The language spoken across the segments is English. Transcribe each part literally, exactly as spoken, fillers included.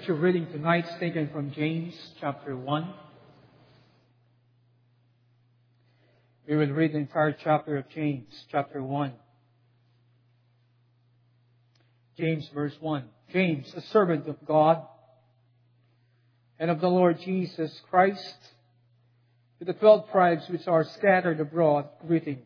scripture reading tonight is taken from James chapter one. We will read the entire chapter of James, chapter one. James verse one. James, a servant of God and of the Lord Jesus Christ, to the twelve tribes which are scattered abroad, greeting.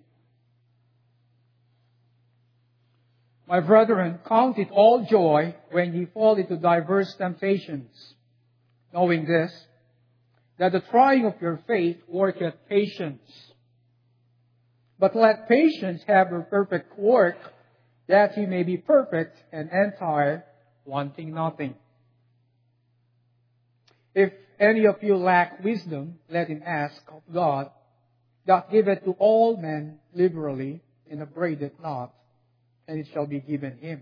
My brethren, count it all joy when ye fall into diverse temptations, knowing this, that the trying of your faith worketh patience. But let patience have her perfect work, that ye may be perfect and entire, wanting nothing. If any of you lack wisdom, let him ask of God, that giveth to all men liberally, and upbraideth not, and it shall be given him.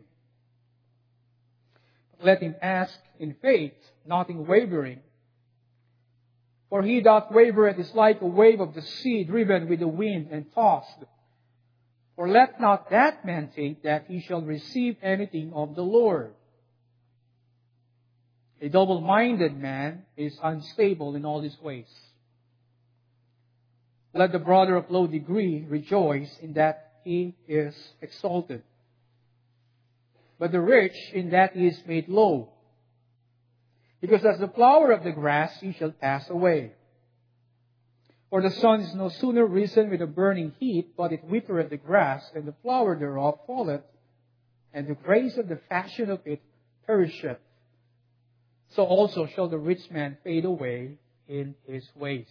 Let him ask in faith, not in wavering. For he that wavereth is like a wave of the sea, driven with the wind and tossed. For let not that man think that he shall receive anything of the Lord. A double-minded man is unstable in all his ways. Let the brother of low degree rejoice in that he is exalted, but the rich in that he is made low. Because as the flower of the grass he shall pass away. For the sun is no sooner risen with a burning heat, but it withereth the grass, and the flower thereof falleth, and the grace of the fashion of it perisheth. So also shall the rich man fade away in his ways.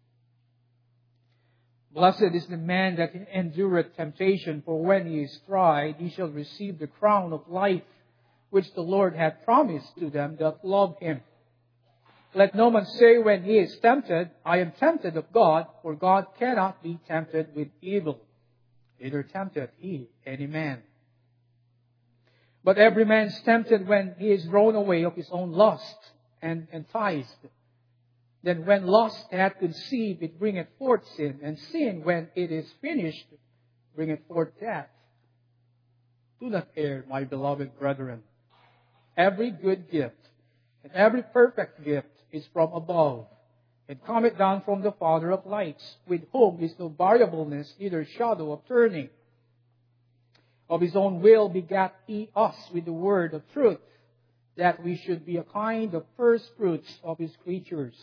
Blessed is the man that endureth temptation, for when he is tried, he shall receive the crown of life, which the Lord hath promised to them that love him. Let no man say when he is tempted, I am tempted of God, for God cannot be tempted with evil, neither tempteth he any man. But every man is tempted when he is drawn away of his own lust, and enticed. Then when lust hath conceived, it bringeth forth sin, and sin, when it is finished, bringeth forth death. Do not err, my beloved brethren. Every good gift and every perfect gift is from above, and cometh down from the Father of lights, with whom is no variableness, neither shadow of turning. Of his own will begat he us with the word of truth, that we should be a kind of first fruits of his creatures.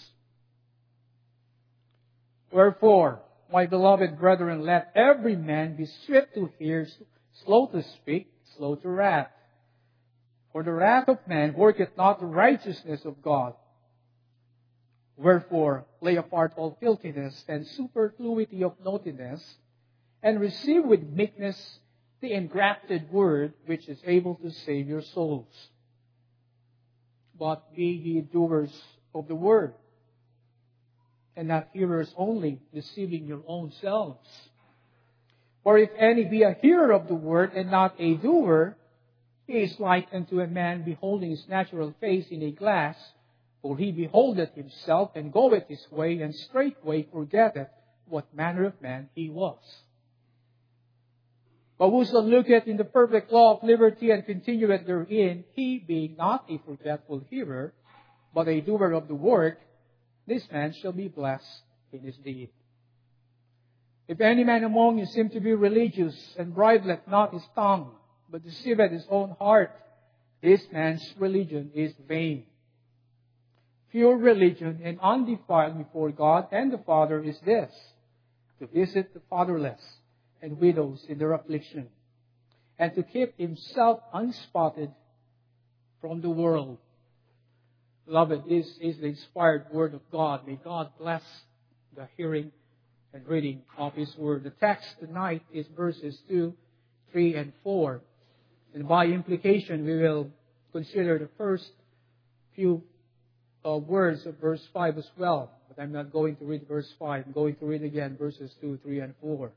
Wherefore, my beloved brethren, let every man be swift to hear, slow to speak, slow to wrath. For the wrath of man worketh not the righteousness of God. Wherefore, lay apart all filthiness and superfluity of naughtiness, and receive with meekness the engrafted word, which is able to save your souls. But be ye doers of the word, and not hearers only, deceiving your own selves. For if any be a hearer of the word, and not a doer, he is like unto a man beholding his natural face in a glass. For he beholdeth himself, and goeth his way, and straightway forgetteth what manner of man he was. But whoso looketh in the perfect law of liberty, and continueth therein, he being not a forgetful hearer, but a doer of the work, this man shall be blessed in his deed. If any man among you seem to be religious, and bridleth not his tongue, but deceiveth his own heart, this man's religion is vain. Pure religion and undefiled before God and the Father is this, to visit the fatherless and widows in their affliction, and to keep himself unspotted from the world. Beloved, this is the inspired Word of God. May God bless the hearing and reading of His Word. The text tonight is verses two, three, and four. And by implication, we will consider the first few uh, words of verse five as well. But I'm not going to read verse five. I'm going to read again verses two, three, and four.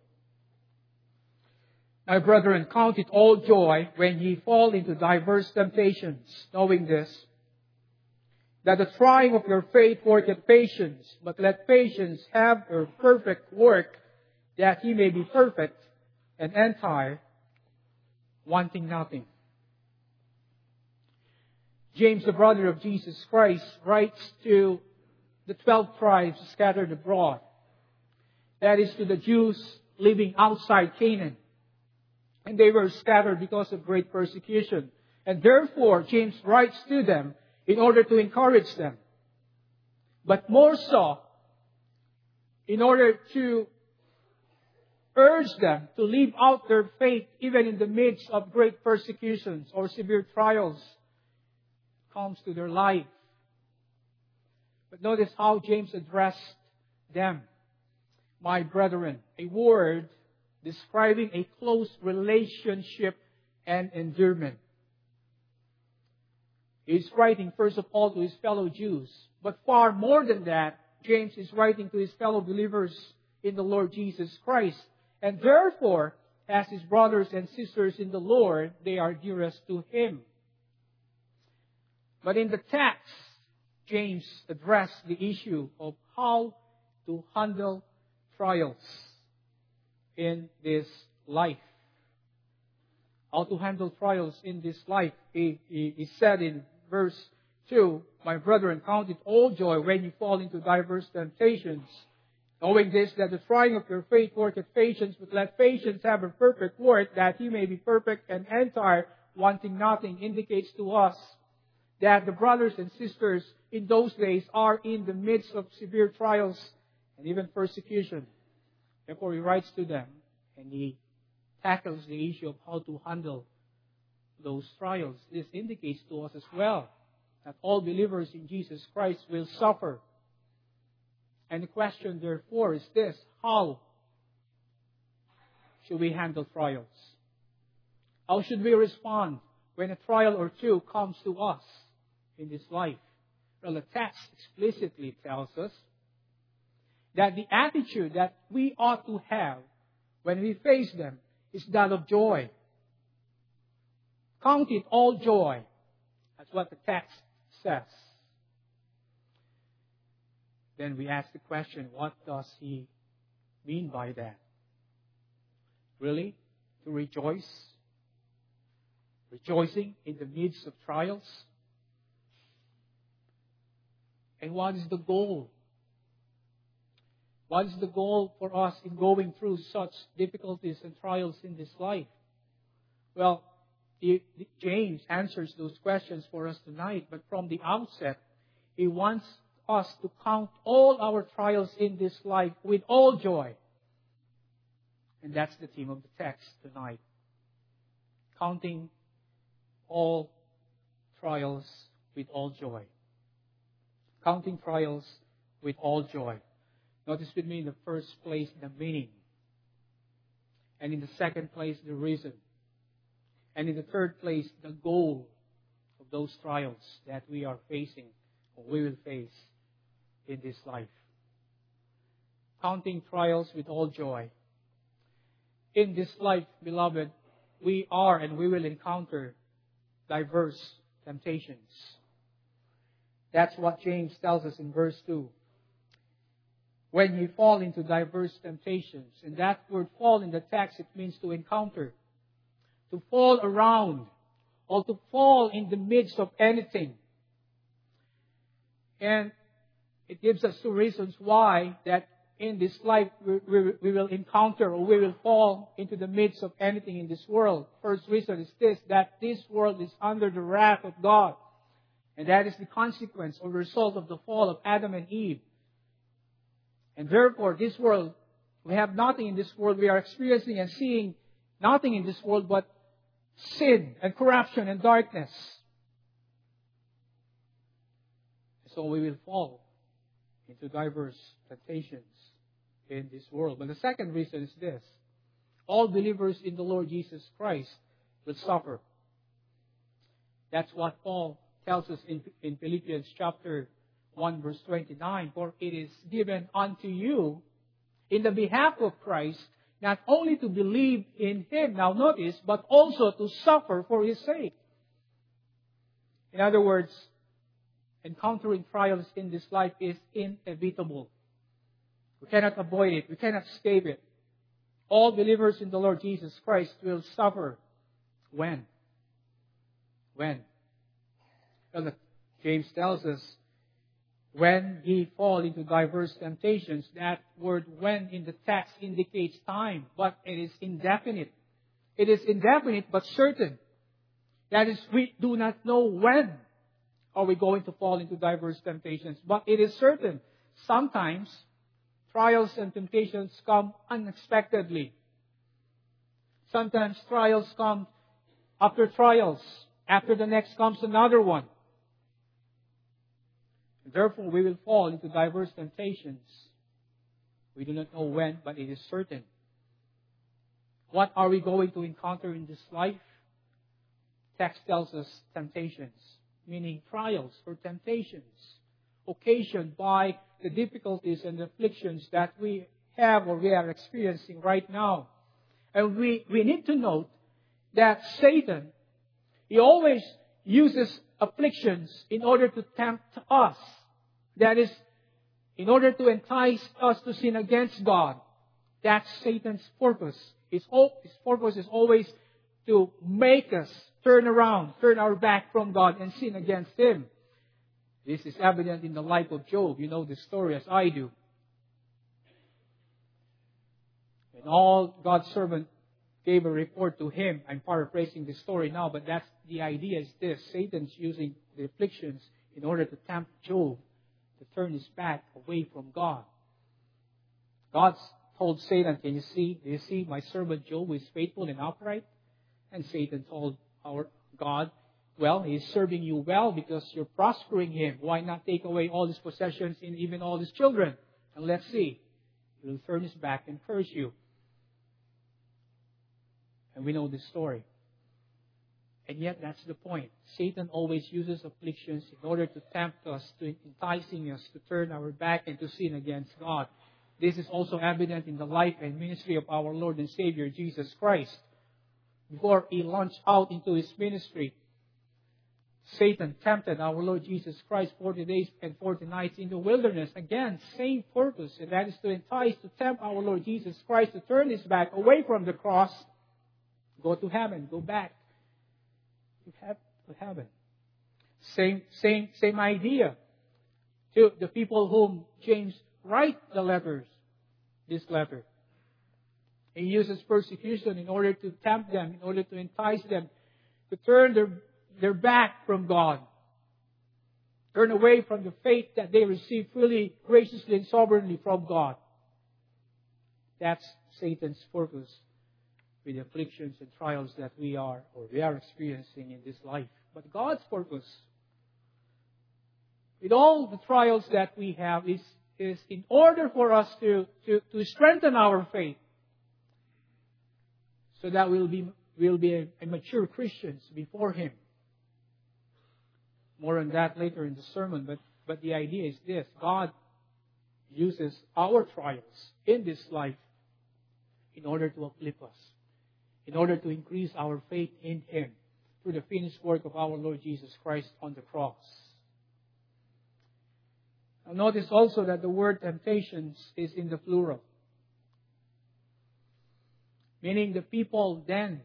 My brethren, count it all joy when ye fall into diverse temptations, knowing this, that the trying of your faith worketh patience, but let patience have her perfect work, that ye may be perfect and entire, wanting nothing. James, the brother of Jesus Christ, writes to the twelve tribes scattered abroad. That is to the Jews living outside Canaan. And they were scattered because of great persecution. And therefore, James writes to them in order to encourage them. But more so, in order to urge them to live out their faith even in the midst of great persecutions or severe trials comes to their life. But notice how James addressed them. My brethren, a word describing a close relationship and endearment. He's writing first of all to his fellow Jews. But far more than that, James is writing to his fellow believers in the Lord Jesus Christ. And therefore, as his brothers and sisters in the Lord, they are dearest to him. But in the text, James addressed the issue of how to handle trials in this life. How to handle trials in this life. He, he, he said in verse two, my brethren, count it all joy when you fall into diverse temptations, knowing this, that the trying of your faith worketh patience, but let patience have a perfect work, that he may be perfect and entire, wanting nothing, indicates to us that the brothers and sisters in those days are in the midst of severe trials and even persecution. Therefore, he writes to them and he tackles the issue of how to handle those trials. This indicates to us as well that all believers in Jesus Christ will suffer. And the question, therefore, is this: how should we handle trials? How should we respond when a trial or two comes to us in this life? Well, the text explicitly tells us that the attitude that we ought to have when we face them is that of joy. Count it all joy. That's what the text says. Then we ask the question, what does he mean by that? Really? To rejoice? Rejoicing in the midst of trials? And what is the goal? What is the goal for us in going through such difficulties and trials in this life? Well, James answers those questions for us tonight, but from the outset, he wants us to count all our trials in this life with all joy. And that's the theme of the text tonight. Counting all trials with all joy. Counting trials with all joy. Notice with me in the first place the meaning. And in the second place the reason. And in the third place the goal of those trials that we are facing or we will face in this life. Counting trials with all joy. In this life, beloved, we are and we will encounter diverse temptations. That's what James tells us in verse two. When you fall into diverse temptations, and that word fall in the text, it means to encounter, to fall around, or to fall in the midst of anything. And it gives us two reasons why that in this life we, we, we will encounter or we will fall into the midst of anything in this world. First reason is this, that this world is under the wrath of God. And that is the consequence or result of the fall of Adam and Eve. And therefore, this world, we have nothing in this world. We are experiencing and seeing nothing in this world but sin and corruption and darkness. So we will fall into diverse temptations in this world. But the second reason is this. All believers in the Lord Jesus Christ will suffer. That's what Paul tells us in, in Philippians chapter one verse twenty-nine. For it is given unto you in the behalf of Christ not only to believe in Him, now notice, but also to suffer for His sake. In other words, encountering trials in this life is inevitable. We cannot avoid it. We cannot escape it. All believers in the Lord Jesus Christ will suffer. When? When? Well, the- James tells us, when ye fall into diverse temptations, that word when in the text indicates time, but it is indefinite. It is indefinite but certain. That is, we do not know when are we going to fall into diverse temptations, but it is certain. Sometimes trials and temptations come unexpectedly. Sometimes trials come after trials. After the next comes another one. Therefore, we will fall into diverse temptations. We do not know when, but it is certain. What are we going to encounter in this life? Text tells us temptations, meaning trials or temptations, occasioned by the difficulties and afflictions that we have or we are experiencing right now. And we, we need to note that Satan, he always uses afflictions in order to tempt us. That is, in order to entice us to sin against God. That's Satan's purpose. His, his purpose is always to make us turn around, turn our back from God and sin against Him. This is evident in the life of Job. You know the story as I do. When all God's servant gave a report to him, I'm paraphrasing the story now, but that's the idea is this. Satan's using the afflictions in order to tempt Job to turn his back away from God. God told Satan, can you see, do you see my servant Job is faithful and upright? And Satan told our God, well, he's serving you well because you're prospering him. Why not take away all his possessions and even all his children? And let's see. He will turn his back and curse you. And we know this story. And yet that's the point. Satan always uses afflictions in order to tempt us, to enticing us to turn our back and to sin against God. This is also evident in the life and ministry of our Lord and Savior Jesus Christ. Before He launched out into His ministry, Satan tempted our Lord Jesus Christ forty days and forty nights in the wilderness. Again, same purpose, and that is to entice, to tempt our Lord Jesus Christ to turn His back away from the cross, go to heaven, go back to heaven. Same, same, same idea to the people whom James writes the letters, this letter. He uses persecution in order to tempt them, in order to entice them to turn their, their back from God. Turn away from the faith that they receive freely, graciously, and sovereignly from God. That's Satan's purpose with the afflictions and trials that we are or we are experiencing in this life. But God's purpose with all the trials that we have is, is in order for us to, to, to strengthen our faith so that we'll be, we'll be a, a mature Christians before Him. More on that later in the sermon, but, but the idea is this. God uses our trials in this life in order to uplift us, in order to increase our faith in Him through the finished work of our Lord Jesus Christ on the cross. Now notice also that the word temptations is in the plural. Meaning the people then,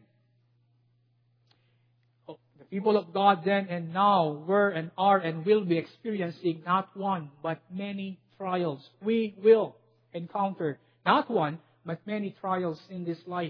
the people of God then and now were and are and will be experiencing not one but many trials. We will encounter not one but many trials in this life.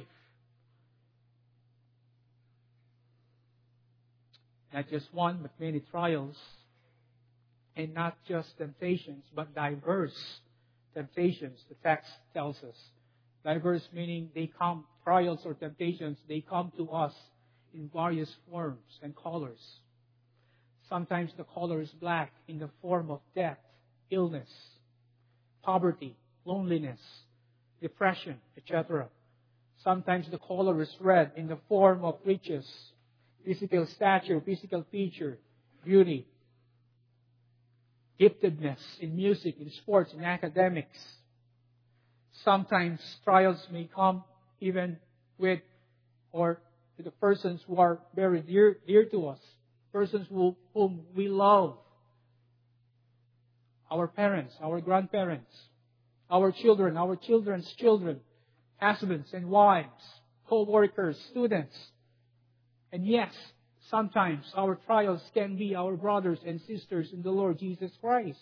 Not just one, but many trials. And not just temptations, but diverse temptations, the text tells us. Diverse meaning they come, trials or temptations, they come to us in various forms and colors. Sometimes the color is black in the form of death, illness, poverty, loneliness, depression, et cetera. Sometimes the color is red in the form of riches, physical stature, physical feature, beauty, giftedness in music, in sports, in academics. Sometimes trials may come even with or to the persons who are very dear, dear to us, persons who, whom we love, our parents, our grandparents, our children, our children's children, husbands and wives, co-workers, students. And yes, Sometimes our trials can be our brothers and sisters in the Lord Jesus Christ.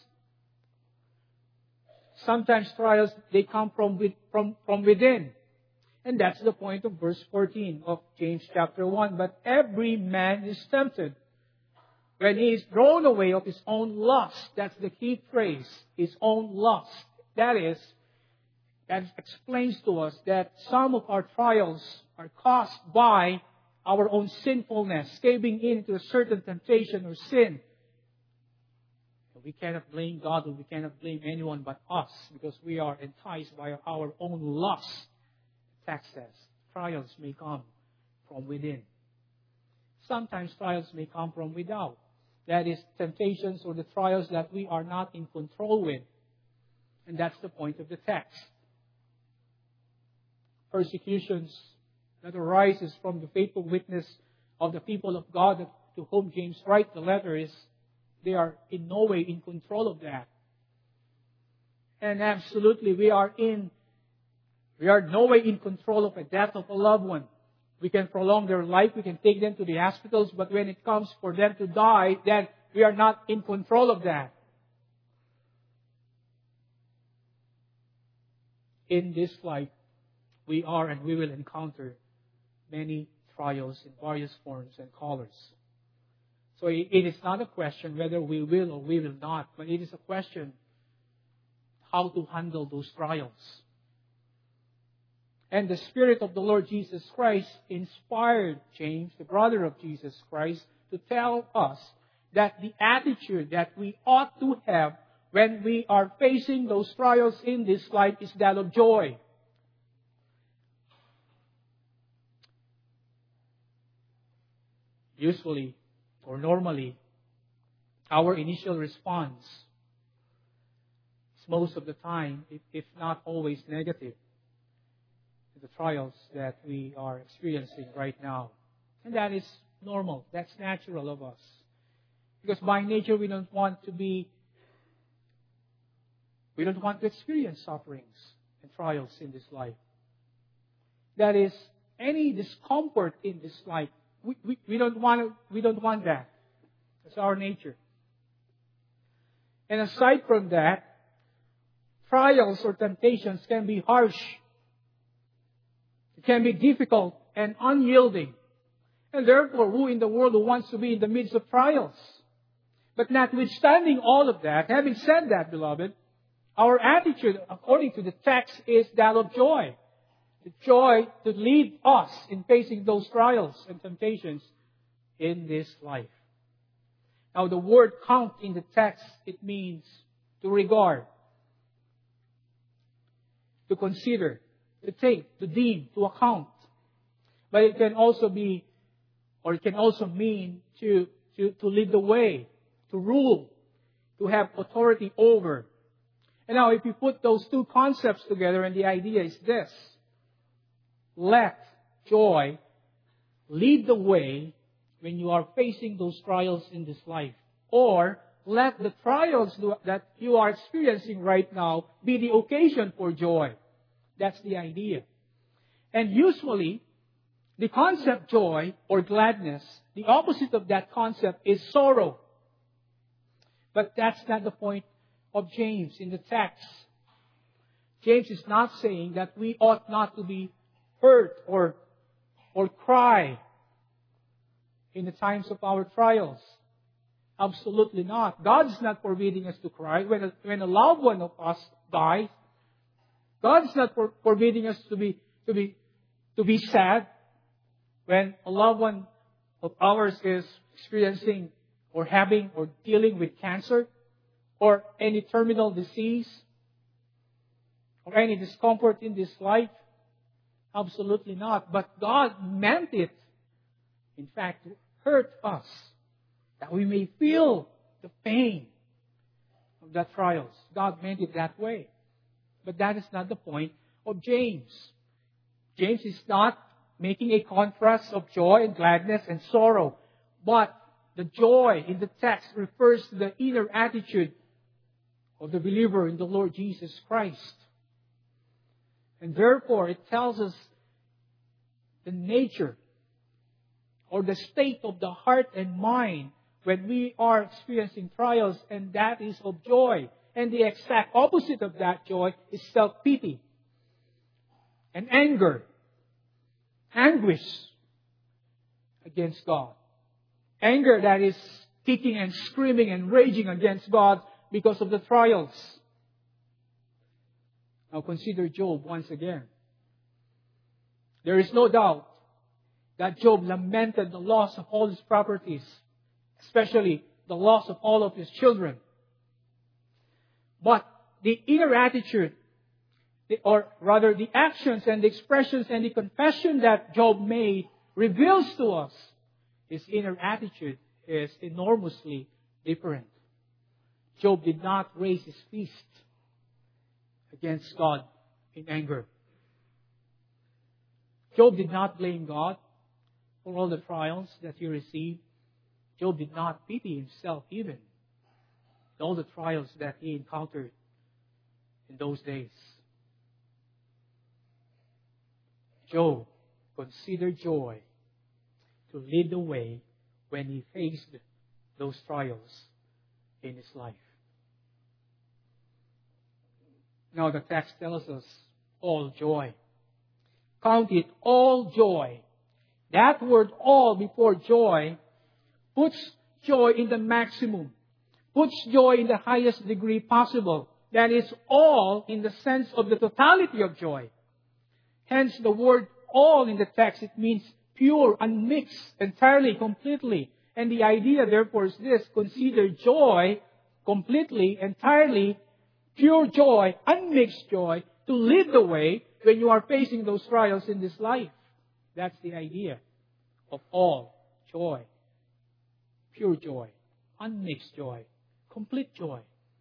Sometimes trials, they come from, with, from, from within. And that's the point of verse fourteen of James chapter one. But every man is tempted when he is drawn away of his own lust. That's the key phrase, his own lust. That is, that explains to us that some of our trials are caused by our own sinfulness, caving into a certain temptation or sin. We cannot blame God, or we cannot blame anyone but us, because we are enticed by our own lust. The text says trials may come from within. Sometimes trials may come from without. That is, temptations or the trials that we are not in control with. And that's the point of the text. Persecutions that arises from the faithful witness of the people of God to whom James writes the letter is, they are in no way in control of that. And absolutely, we are in, we are no way in control of the death of a loved one. We can prolong their life, we can take them to the hospitals, but when it comes for them to die, then we are not in control of that. In this life, we are and we will encounter many trials in various forms and colors. So it is not a question whether we will or we will not, but it is a question how to handle those trials. And the Spirit of the Lord Jesus Christ inspired James, the brother of Jesus Christ, to tell us that the attitude that we ought to have when we are facing those trials in this life is that of joy. Usually, or normally, our initial response is most of the time, if, if not always negative, to the trials that we are experiencing right now. And that is normal. That's natural of us. Because by nature, we don't want to be, we don't want to experience sufferings and trials in this life. That is, any discomfort in this life, We, we, we don't want to, we don't want that. That's our nature. And aside from that, trials or temptations can be harsh. It can be difficult and unyielding. And therefore, who in the world who wants to be in the midst of trials? But notwithstanding all of that, having said that, beloved, our attitude, according to the text, is that of joy. The joy to lead us in facing those trials and temptations in this life. Now, the word count in the text, it means to regard, to consider, to think, to deem, to account. But it can also be, or it can also mean to, to, to lead the way, to rule, to have authority over. And now, if you put those two concepts together, and the idea is this: let joy lead the way when you are facing those trials in this life. Or let the trials that you are experiencing right now be the occasion for joy. That's the idea. And usually, the concept joy or gladness, the opposite of that concept is sorrow. But that's not the point of James in the text. James is not saying that we ought not to be hurt or, or cry in the times of our trials. Absolutely not. God is not forbidding us to cry. When a, when a loved one of us dies, God is not for, forbidding us to be, to be, to be sad. When a loved one of ours is experiencing or having or dealing with cancer or any terminal disease or any discomfort in this life. Absolutely not. But God meant it, in fact, to hurt us, that we may feel the pain of that trials. God meant it that way. But that is not the point of James. James is not making a contrast of joy and gladness and sorrow. But the joy in the text refers to the inner attitude of the believer in the Lord Jesus Christ. And therefore, it tells us the nature or the state of the heart and mind when we are experiencing trials, and that is of joy. And the exact opposite of that joy is self-pity and anger, anguish against God. Anger that is kicking and screaming and raging against God because of the trials. Now consider Job once again. There is no doubt that Job lamented the loss of all his properties, especially the loss of all of his children. But the inner attitude, or rather the actions and the expressions and the confession that Job made reveals to us his inner attitude is enormously different. Job did not raise his fist against God in anger. Job did not blame God for all the trials that he received. Job did not pity himself even all the trials that he encountered in those days. Job considered joy to lead the way when he faced those trials in his life. Now the text tells us all joy. Count it all joy. That word all before joy puts joy in the maximum, puts joy in the highest degree possible. That is all in the sense of the totality of joy. Hence the word all in the text, it means pure, unmixed, entirely, completely. And the idea therefore is this: consider joy completely, entirely, pure joy, unmixed joy, to lead the way when you are facing those trials in this life. That's the idea of all joy. Pure joy, unmixed joy, complete joy.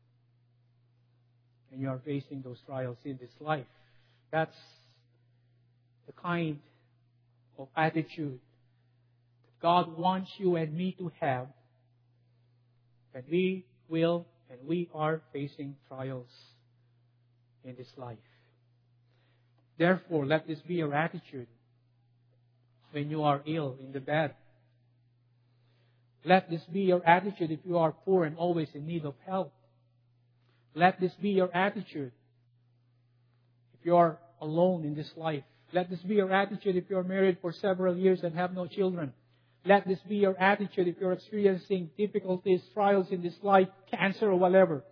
When you are facing those trials in this life. That's the kind of attitude that God wants you and me to have when we will and we are facing trials in this life. Therefore, let this be your attitude when you are ill in the bed. Let this be your attitude if you are poor and always in need of help. Let this be your attitude if you are alone in this life. Let this be your attitude if you are married for several years and have no children. Let this be your attitude if you're experiencing difficulties, trials in this life, cancer or whatever.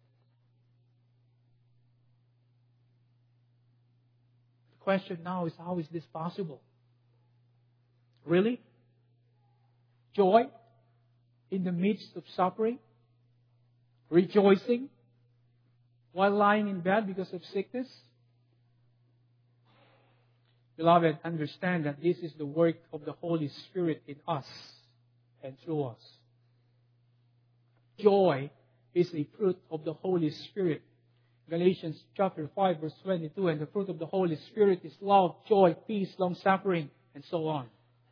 The question now is, how is this possible? Really? Joy in the midst of suffering? Rejoicing while lying in bed because of sickness? Beloved, understand that this is the work of the Holy Spirit in us and through us. Joy is a fruit of the Holy Spirit. Galatians chapter five verse twenty-two, and the fruit of the Holy Spirit is love, joy, peace, long-suffering, and so on.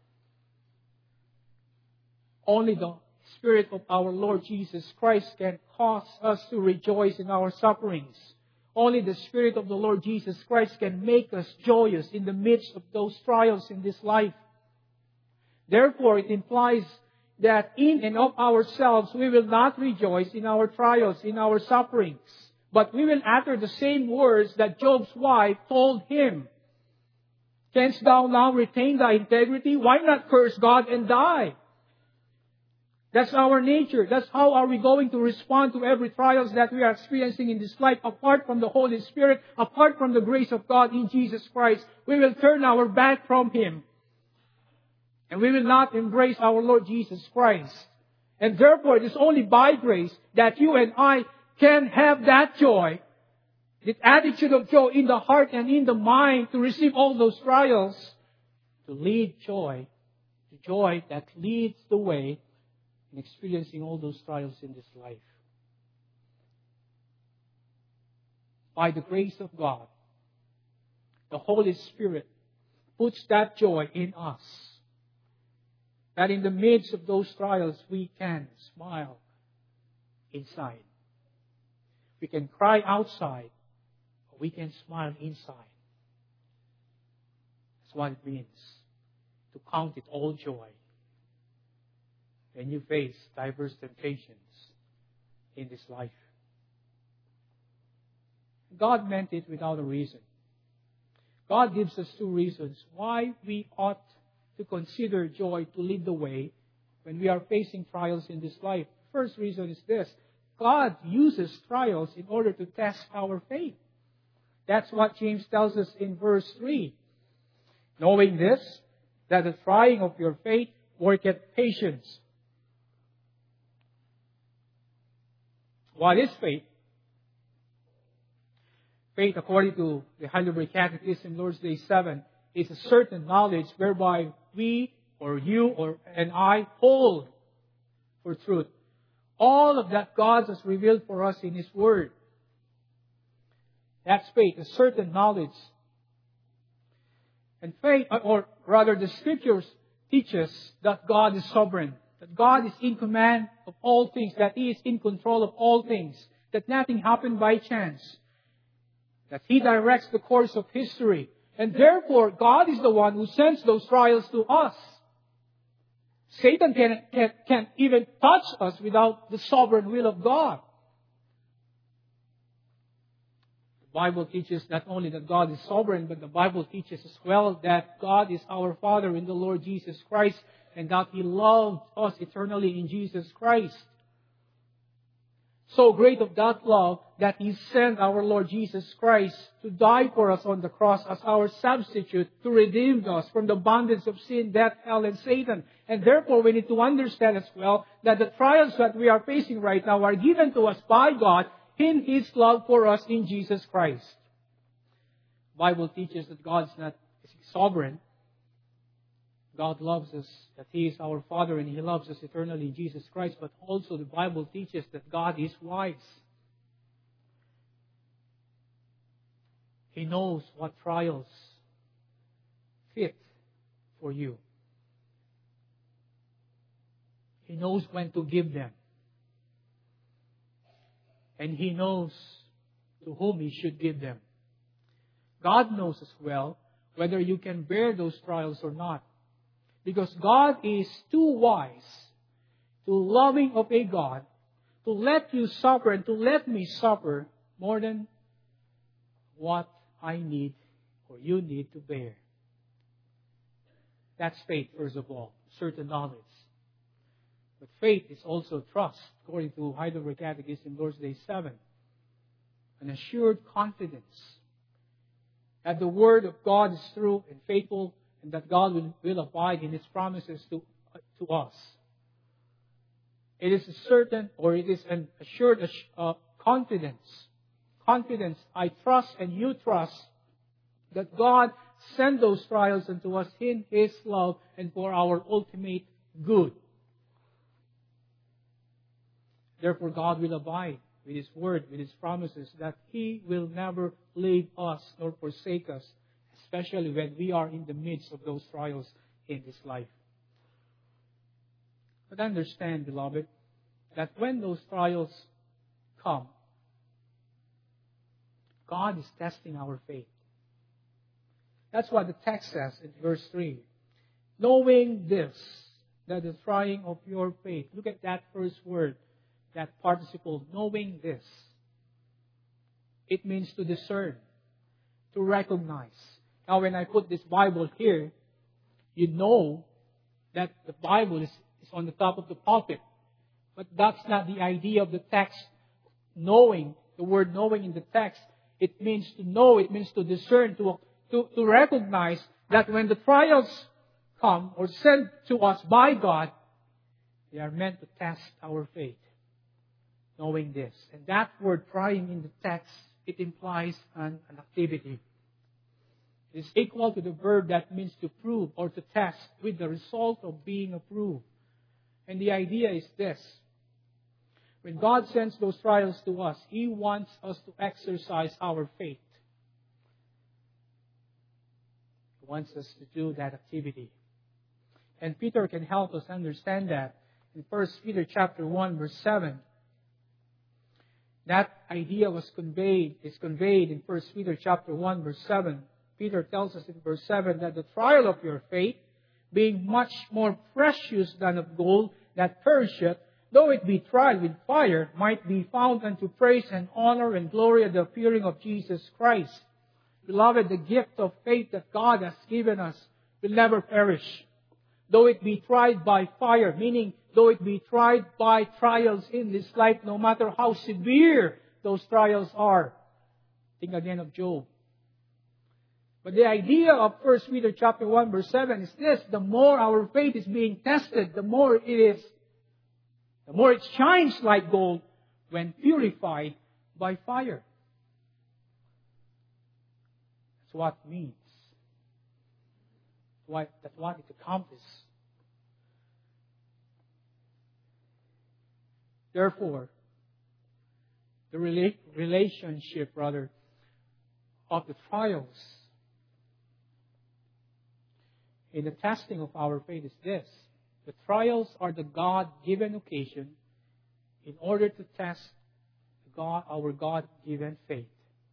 Only the Spirit of our Lord Jesus Christ can cause us to rejoice in our sufferings. Only the Spirit of the Lord Jesus Christ can make us joyous in the midst of those trials in this life. Therefore, it implies that in and of ourselves, we will not rejoice in our trials, in our sufferings. But we will utter the same words that Job's wife told him. Canst thou now retain thy integrity? Why not curse God and die? That's our nature. That's how are we going to respond to every trials that we are experiencing in this life. Apart from the Holy Spirit, apart from the grace of God in Jesus Christ, we will turn our back from Him. And we will not embrace our Lord Jesus Christ. And therefore, it is only by grace that you and I can have that joy, that attitude of joy in the heart and in the mind to receive all those trials, to lead joy, the joy that leads the way in experiencing all those trials in this life. By the grace of God, the Holy Spirit puts that joy in us, that in the midst of those trials we can smile inside. We can cry outside, but we can smile inside. That's what it means to count it all joy when you face diverse temptations in this life. God meant it without a reason. God gives us two reasons why we ought to consider joy to lead the way when we are facing trials in this life. First reason is this: God uses trials in order to test our faith. That's what James tells us in verse three. Knowing this, that the trying of your faith worketh patience. What is faith? Faith, according to the Heidelberg Catechism, Lord's Day seven, is a certain knowledge whereby we, or you, or and I, hold for truth all of that God has revealed for us in His Word. That's faith, a certain knowledge. And faith, or rather the Scriptures teach us that God is sovereign, that God is in command of all things, that He is in control of all things, that nothing happened by chance, that He directs the course of history. And therefore, God is the one who sends those trials to us. Satan can, can, can't even touch us without the sovereign will of God. The Bible teaches not only that God is sovereign, but the Bible teaches as well that God is our Father in the Lord Jesus Christ, and that He loved us eternally in Jesus Christ. So great of that love that He sent our Lord Jesus Christ to die for us on the cross as our substitute to redeem us from the bondage of sin, death, hell, and Satan. And therefore, we need to understand as well that the trials that we are facing right now are given to us by God in His love for us in Jesus Christ. The Bible teaches that God is not sovereign. God loves us, that He is our Father and He loves us eternally in Jesus Christ. But also the Bible teaches that God is wise. He knows what trials fit for you. He knows when to give them. And He knows to whom He should give them. God knows as well whether you can bear those trials or not. Because God is too wise, too loving of a God, to let you suffer and to let me suffer more than what I need or you need to bear. That's faith, first of all, certain knowledge. But faith is also trust, according to Heidelberg Catechism, Lord's Day seven. An assured confidence that the Word of God is true and faithful, and that God will, will abide in His promises to, uh, to us. It is a certain, or it is an assured uh, confidence. Confidence, I trust and you trust that God sent those trials unto us in His love and for our ultimate good. Therefore, God will abide with His Word, with His promises, that He will never leave us nor forsake us, especially when we are in the midst of those trials in this life. But understand, beloved, that when those trials come, God is testing our faith. That's what the text says in verse three. Knowing this, that the trying of your faith. Look at that first word, that participle, knowing this. It means to discern, to recognize. Now, when I put this Bible here, you know that the Bible is, is on the top of the pulpit. But that's not the idea of the text. Knowing, the word knowing in the text, it means to know, it means to discern, to, to, to recognize that when the trials come or sent to us by God, they are meant to test our faith. Knowing this. And that word trying in the text, it implies an, an activity. It is equal to the verb that means to prove or to test, with the result of being approved. And the idea is this. When God sends those trials to us, He wants us to exercise our faith. He wants us to do that activity. And Peter can help us understand that. In First Peter chapter one, verse seven, that idea was conveyed, is conveyed in First Peter chapter one, verse seven. Peter tells us in verse seven that the trial of your faith, being much more precious than of gold, that perisheth, though it be tried with fire, might be found unto praise and honor and glory at the appearing of Jesus Christ. Beloved, the gift of faith that God has given us will never perish. Though it be tried by fire, meaning though it be tried by trials in this life, no matter how severe those trials are. Think again of Job. But the idea of First Peter chapter one verse seven is this: the more our faith is being tested, the more it is, the more it shines like gold when purified by fire. That's what it means. What, that's what it accomplishes. Therefore, the rela- relationship, rather, of the trials in the testing of our faith is this: the trials are the God-given occasion in order to test God, our God-given faith.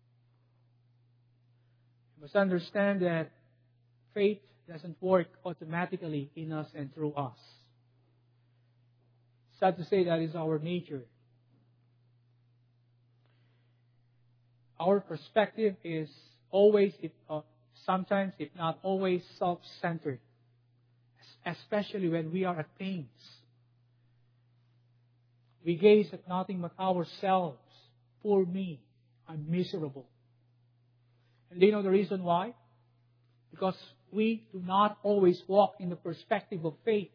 You must understand that faith doesn't work automatically in us and through us. Sad to say, that is our nature. Our perspective is always, if, uh, sometimes, if not always, self-centered. Especially when we are at pains. We gaze at nothing but ourselves. Poor me, I'm miserable. And do you know the reason why? Because we do not always walk in the perspective of faith.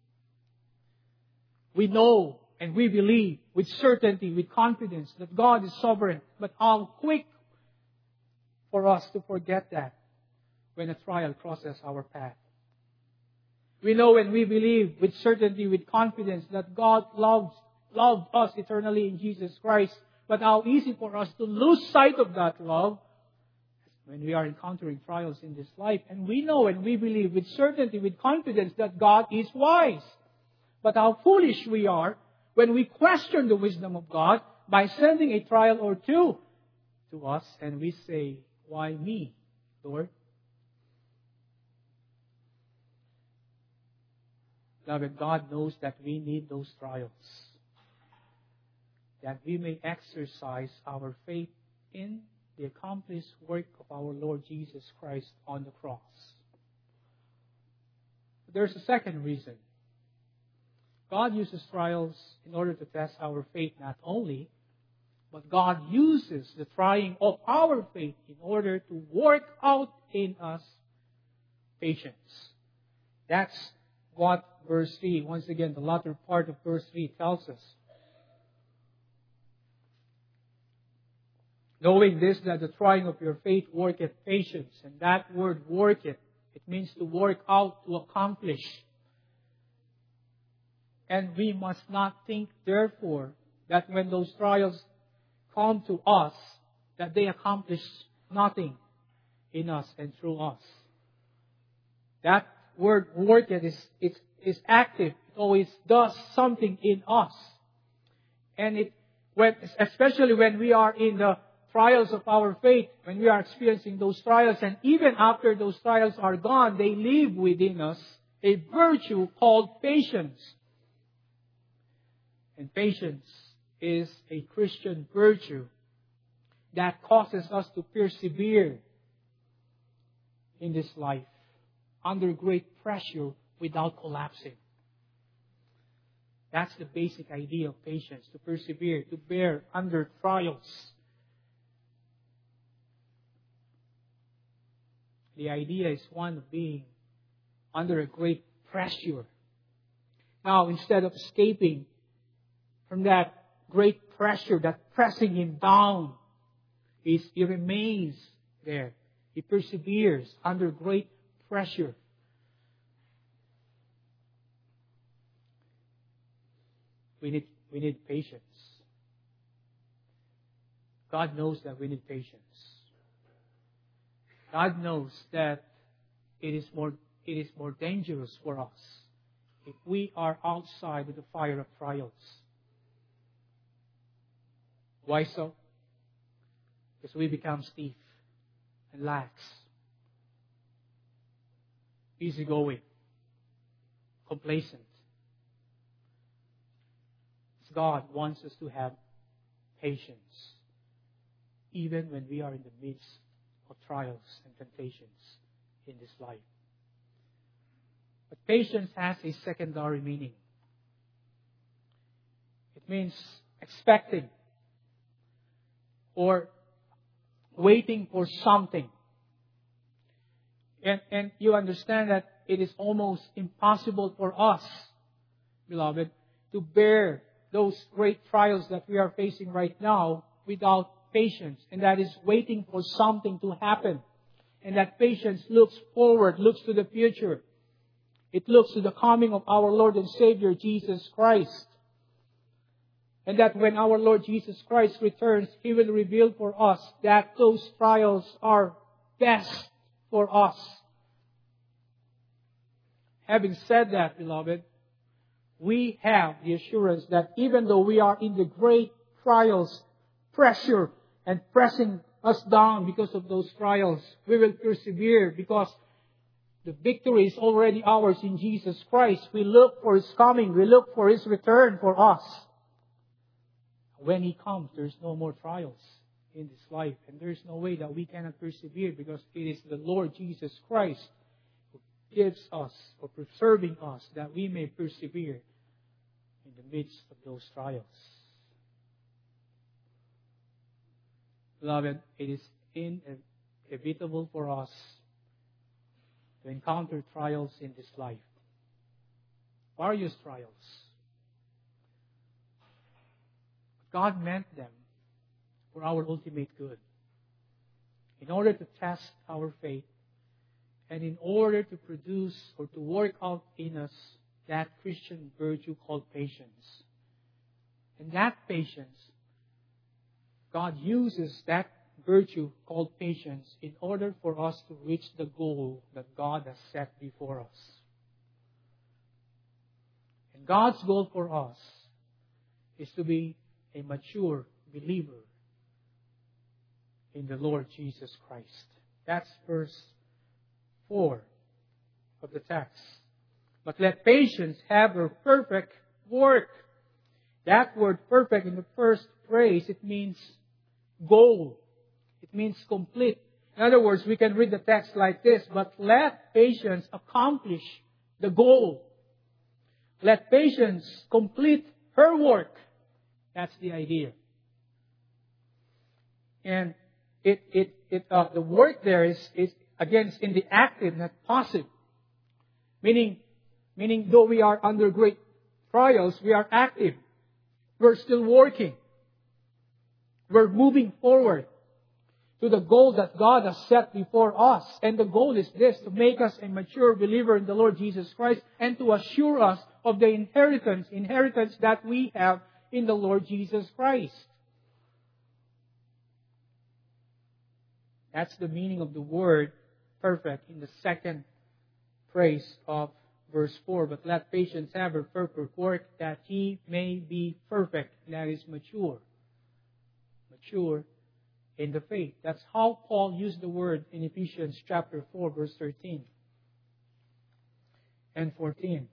We know and we believe with certainty, with confidence, that God is sovereign. But how quick for us to forget that when a trial crosses our path. We know and we believe with certainty, with confidence, that God loves, loved us eternally in Jesus Christ. But how easy for us to lose sight of that love when we are encountering trials in this life. And we know and we believe with certainty, with confidence, that God is wise. But how foolish we are when we question the wisdom of God by sending a trial or two to us, and we say, "Why me, Lord?" Beloved, God knows that we need those trials, that we may exercise our faith in the accomplished work of our Lord Jesus Christ on the cross. But there's a second reason. God uses trials in order to test our faith not only, but God uses the trying of our faith in order to work out in us patience. That's what verse three, once again, the latter part of verse three tells us. Knowing this, that the trying of your faith worketh patience. And that word worketh, it means to work out, to accomplish. And we must not think, therefore, that when those trials come to us, that they accomplish nothing in us and through us. That word worketh is, is, is active. It always does something in us. And it, when, especially when we are in the trials of our faith, when we are experiencing those trials, and even after those trials are gone, they leave within us a virtue called patience. And patience is a Christian virtue that causes us to persevere in this life under great pressure without collapsing. That's the basic idea of patience, to persevere, to bear under trials. The idea is one of being under a great pressure. Now, instead of escaping from that great pressure, that pressing him down, he remains there. He perseveres under great pressure. We need, we need patience. God knows that we need patience. God knows that it is more, it is more dangerous for us if we are outside of the fire of trials. Why so? Because we become stiff and lax, easygoing, complacent. God wants us to have patience, even when we are in the midst of trials and temptations in this life. But patience has a secondary meaning. It means expecting or waiting for something. And, and you understand that it is almost impossible for us, beloved, to bear those great trials that we are facing right now without patience. And that is waiting for something to happen. And that patience looks forward, looks to the future. It looks to the coming of our Lord and Savior, Jesus Christ. And that when our Lord Jesus Christ returns, He will reveal for us that those trials are best for us. Having said that, beloved, we have the assurance that even though we are in the great trials, pressure, and pressing us down because of those trials, we will persevere because the victory is already ours in Jesus Christ. We look for His coming. We look for His return for us. When He comes, there's no more trials in this life. And there's no way that we cannot persevere because it is the Lord Jesus Christ who gives us or preserving us that we may persevere in the midst of those trials. Beloved, it is inevitable for us to encounter trials in this life. Various trials. God meant them for our ultimate good. In order to test our faith and in order to produce or to work out in us that Christian virtue called patience. And that patience, God uses that virtue called patience in order for us to reach the goal that God has set before us. And God's goal for us is to be a mature believer in the Lord Jesus Christ. That's verse four of the text. But let patience have her perfect work. That word perfect in the first phrase, it means goal. It means complete. In other words, we can read the text like this, but let patience accomplish the goal. Let patience complete her work. That's the idea. And it, it, it, uh, the work there is, is, again, it's in the active, not passive. Meaning, meaning though we are under great trials, we are active. We're still working. We're moving forward to the goal that God has set before us. And the goal is this, to make us a mature believer in the Lord Jesus Christ and to assure us of the inheritance, inheritance that we have in the Lord Jesus Christ. That's the meaning of the word perfect in the second phrase of verse four. But let patience have her perfect work, that he may be perfect, that is mature. Mature in the faith. That's how Paul used the word in Ephesians chapter four, verse thirteen and fourteen.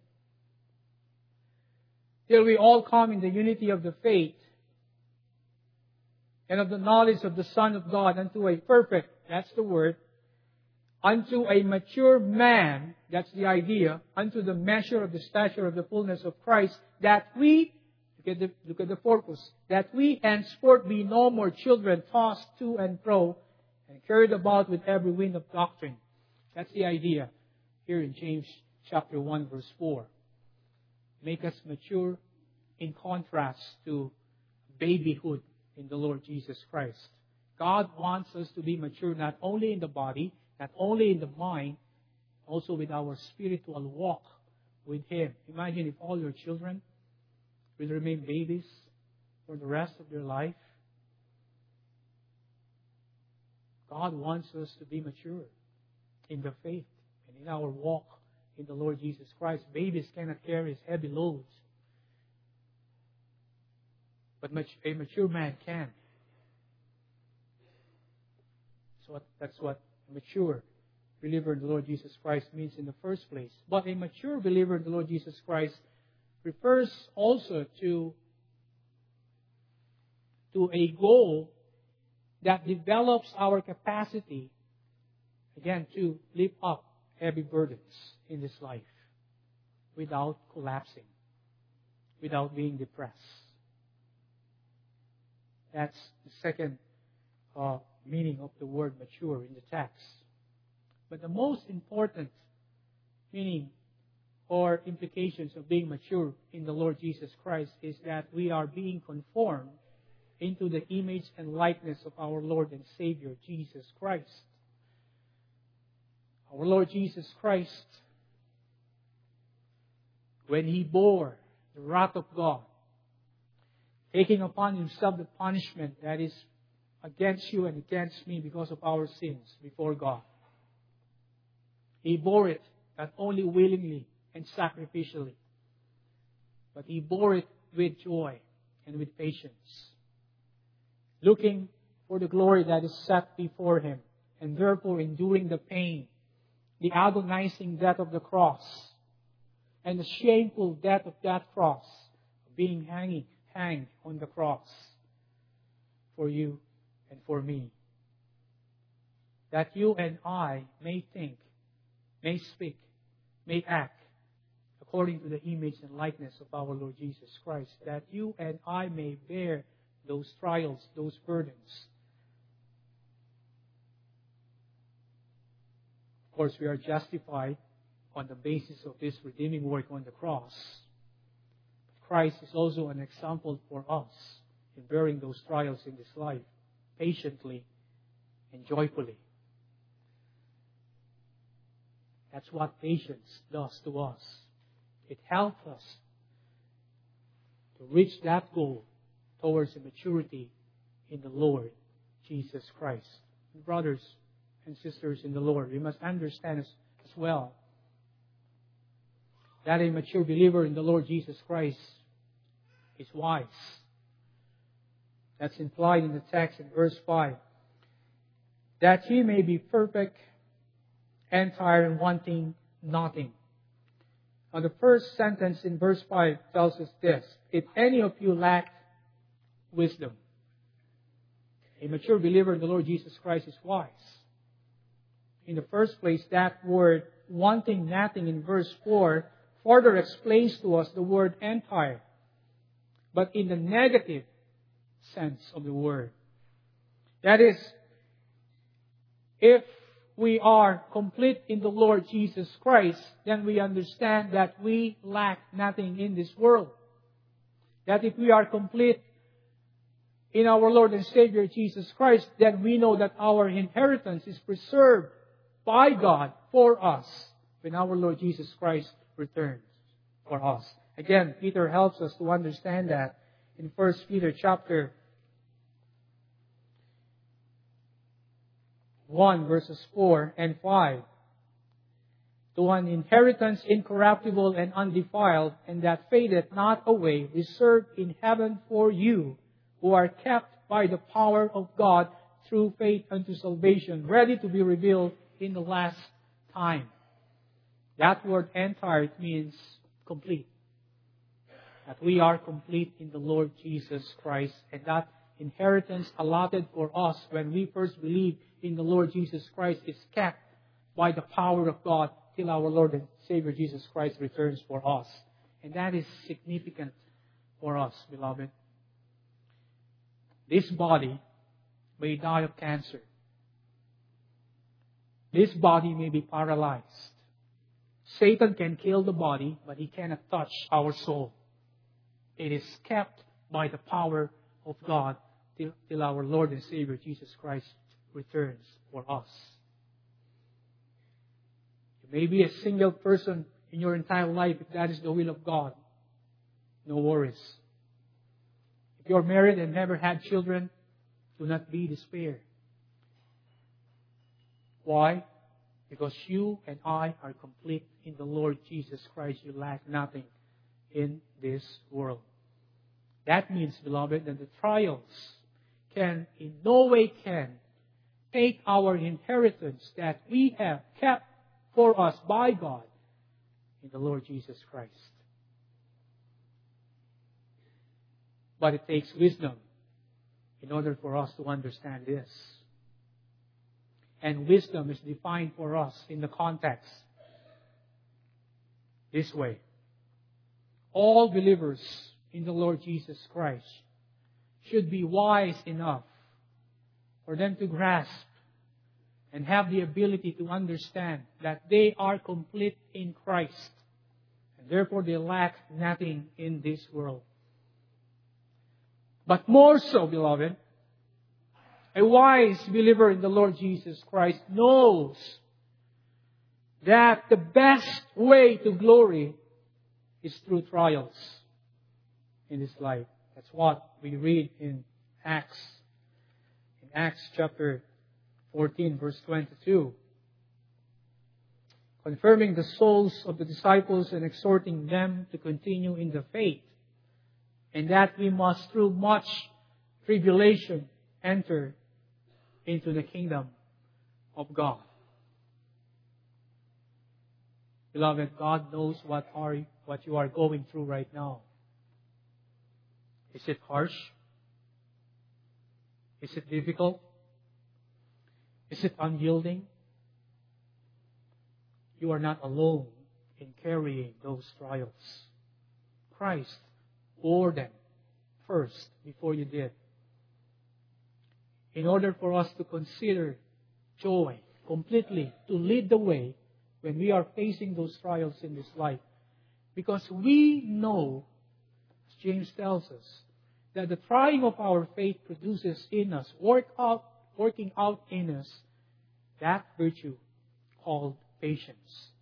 Till we all come in the unity of the faith and of the knowledge of the Son of God unto a perfect, that's the word, unto a mature man, that's the idea, unto the measure of the stature of the fullness of Christ, that we, look at the, look at the focus, that we henceforth be no more children tossed to and fro and carried about with every wind of doctrine. That's the idea here in James chapter one, verse four. Make us mature in contrast to babyhood in the Lord Jesus Christ. God wants us to be mature not only in the body, not only in the mind, also with our spiritual walk with Him. Imagine if all your children will remain babies for the rest of their life. God wants us to be mature in the faith and in our walk in the Lord Jesus Christ. Babies cannot carry heavy loads. But a mature man can. So that's what a mature believer in the Lord Jesus Christ means in the first place. But a mature believer in the Lord Jesus Christ refers also to to a goal that develops our capacity, again, to lift up heavy burdens in this life without collapsing, without being depressed. That's the second uh, meaning of the word mature in the text. But the most important meaning or implications of being mature in the Lord Jesus Christ is that we are being conformed into the image and likeness of our Lord and Savior, Jesus Christ. Our Lord Jesus Christ, when He bore the wrath of God, taking upon Himself the punishment that is against you and against me because of our sins before God, He bore it not only willingly and sacrificially, but He bore it with joy and with patience, looking for the glory that is set before Him, and therefore enduring the pain, the agonizing death of the cross, and the shameful death of that cross, being hanging, hanged on the cross for you and for me, that you and I may think, may speak, may act according to the image and likeness of our Lord Jesus Christ, that you and I may bear those trials, those burdens. Of course, we are justified on the basis of this redeeming work on the cross. Christ is also an example for us in bearing those trials in this life patiently and joyfully. That's what patience does to us. It helps us to reach that goal towards the maturity in the Lord Jesus Christ. Brothers and sisters in the Lord, we must understand as, as well that a mature believer in the Lord Jesus Christ is wise. That's implied in the text in verse five. That he may be perfect, entire, and wanting nothing. Now the first sentence in verse five tells us this: if any of you lack wisdom. A mature believer in the Lord Jesus Christ is wise. In the first place, that word wanting nothing in verse four further explains to us the word entire, but in the negative sense of the word. That is, if we are complete in the Lord Jesus Christ, then we understand that we lack nothing in this world. That if we are complete in our Lord and Savior Jesus Christ, then we know that our inheritance is preserved by God for us when our Lord Jesus Christ returns for us. Again, Peter helps us to understand that in First Peter chapter one, verses four and five. To an inheritance incorruptible and undefiled, and that fadeth not away, reserved in heaven for you, who are kept by the power of God through faith unto salvation, ready to be revealed in the last time. That word entire means complete. That we are complete in the Lord Jesus Christ, and that inheritance allotted for us when we first believe in the Lord Jesus Christ is kept by the power of God till our Lord and Savior Jesus Christ returns for us. And that is significant for us, beloved. This body may die of cancer. This body may be paralyzed. Satan can kill the body, but he cannot touch our soul. It is kept by the power of God till, till our Lord and Savior Jesus Christ returns for us. You may be a single person in your entire life if that is the will of God. No worries. If you're married and never had children, do not be despair. Why? Because you and I are complete in the Lord Jesus Christ. You lack nothing in this world. That means, beloved, that the trials can in no way can take our inheritance that we have kept for us by God in the Lord Jesus Christ. But it takes wisdom in order for us to understand this. And wisdom is defined for us in the context this way. All believers in the Lord Jesus Christ should be wise enough for them to grasp and have the ability to understand that they are complete in Christ. And therefore they lack nothing in this world. But more so, beloved, a wise believer in the Lord Jesus Christ knows that the best way to glory is through trials in this life. That's what we read in Acts. In Acts chapter fourteen, verse twenty-two. Confirming the souls of the disciples and exhorting them to continue in the faith, and that we must through much tribulation enter into the kingdom of God. Beloved, God knows what are what you are going through right now. Is it harsh? Is it difficult? Is it unyielding? You are not alone in carrying those trials. Christ bore them first before you did. In order for us to consider joy completely, to lead the way when we are facing those trials in this life. Because we know, as James tells us, that the trying of our faith produces in us, work out, working out in us, that virtue called patience.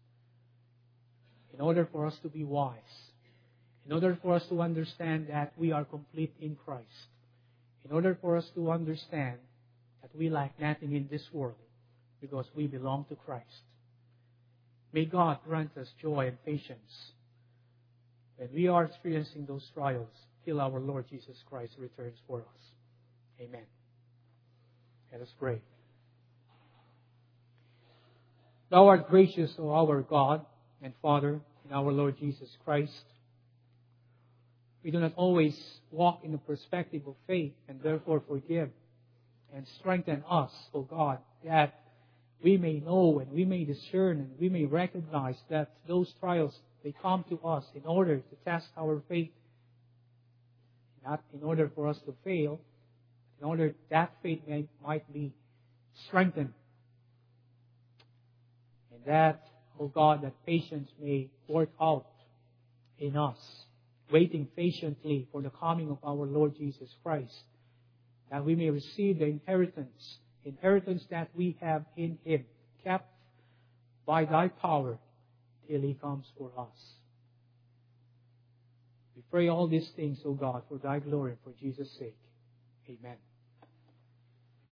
In order for us to be wise, in order for us to understand that we are complete in Christ, in order for us to understand that we lack nothing in this world because we belong to Christ. May God grant us joy and patience when we are experiencing those trials till our Lord Jesus Christ returns for us. Amen. Let us pray. Thou art gracious, O our God and Father, in our Lord Jesus Christ. We do not always walk in the perspective of faith, and therefore forgive and strengthen us, O God, that we may know and we may discern and we may recognize that those trials, they come to us in order to test our faith, not in order for us to fail, in order that faith may, might be strengthened. And that, O God, that patience may work out in us, waiting patiently for the coming of our Lord Jesus Christ, that we may receive the inheritance, inheritance that we have in Him, kept by Thy power till He comes for us. We pray all these things, O God, for Thy glory and for Jesus' sake. Amen.